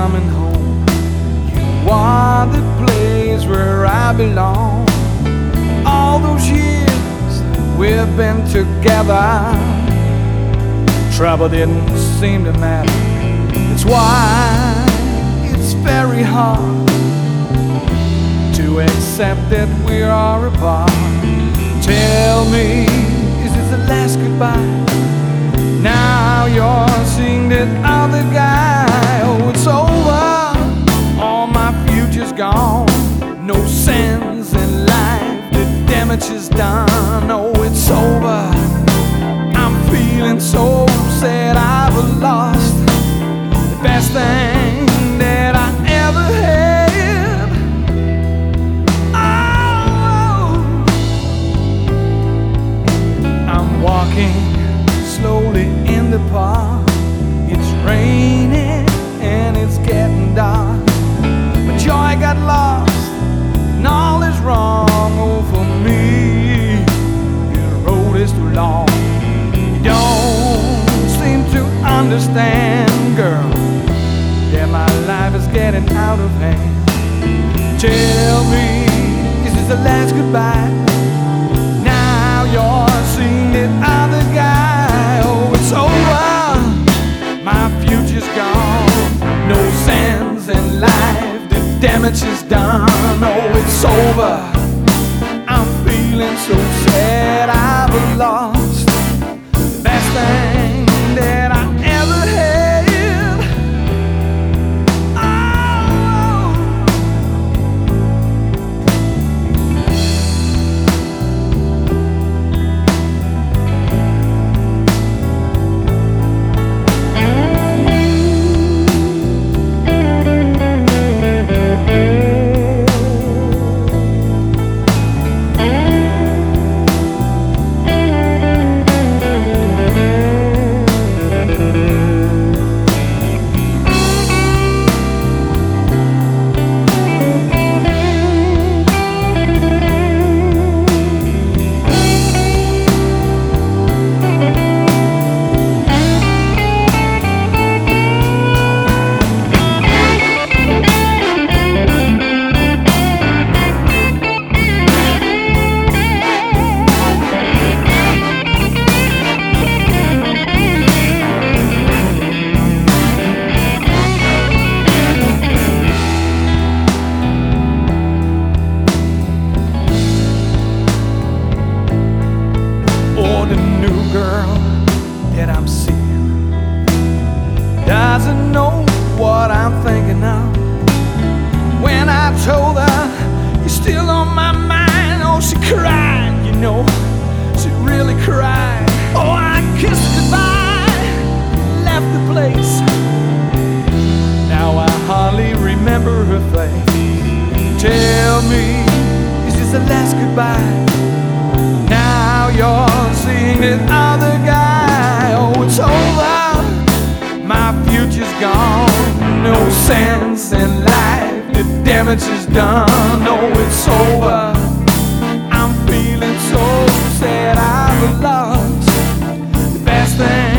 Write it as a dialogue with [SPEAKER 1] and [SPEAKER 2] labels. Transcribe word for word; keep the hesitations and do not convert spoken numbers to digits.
[SPEAKER 1] coming home. You are the place where I belong. All those years we've been together, trouble didn't seem to matter. That's why it's very hard to accept that we are apart. Tell me, is this the last goodbye? Now you're seeing that other guy. Oh, it's over, all my future's gone. No sense in life, the damage is done. Oh, it's over, I'm feeling so sad. I've lost the best thing that I ever had. Oh, I'm walking slowly in the park. It's raining and it's getting dark. My joy got lost and all is wrong. Oh, for me, the road is too long. You don't seem to understand, girl, that my life is getting out of hand. Tell me, is this the last goodbye? Now you're seeing that other guy. Oh, it's over, my future's gone. No sense in life, the damage is done. Oh, it's over, I'm feeling so sad. I've lost the best thing that I ever had. The new girl that I'm seeing doesn't know what I'm thinking of. When I told her you're still on my mind, oh, she cried, you know, she really cried. Oh, I kissed her goodbye, left the place. Now I hardly remember her face. Tell me, is this the last goodbye? Now you're seeing that other guy. Oh, it's over, my future's gone. No sense in life, the damage is done. Oh, it's over, I'm feeling so sad. I've lost the best thing